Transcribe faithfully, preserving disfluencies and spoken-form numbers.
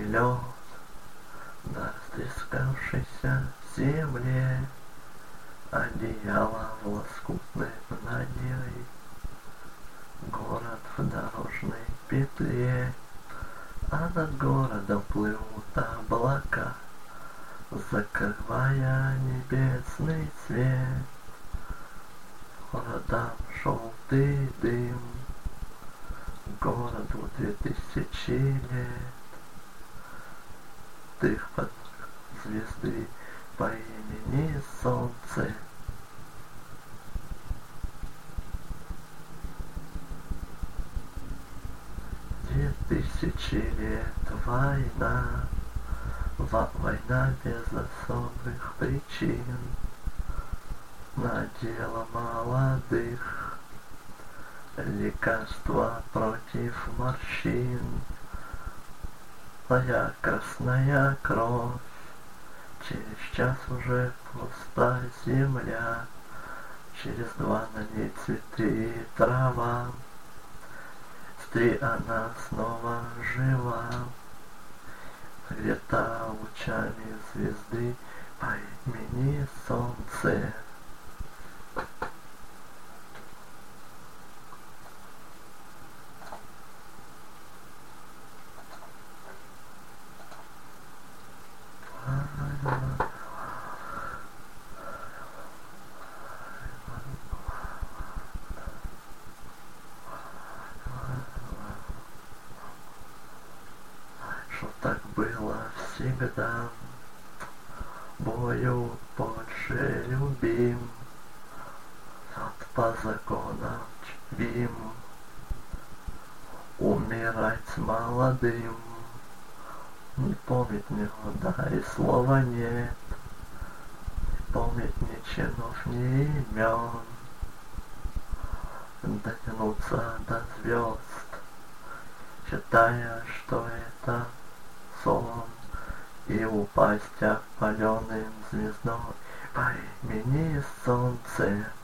лед на растрескавшейся земле, одеяло в лоскутной надевай, город в дорожной петле, а над городом плывут облака, закрывая небесный свет. Городам желтый дым, городу две тысячи лет. Дых под звезды по имени Солнце. Две тысячи лет война, во- война без особых причин, надела молодых, лекарства против морщин. Моя красная кровь, через час уже пуста земля, через два на ней цветы и трава. В три она снова жива, где-то лучами звезды по имени Солнце. Что так было всегда, бою больше любим, вот по законам чтим, умирать молодым, не помнить ни года и слова нет, не помнить ни чинов, ни имен, дотянуться до звезд, считая, что это сон, и упасть опаленным звездой по имени Солнце.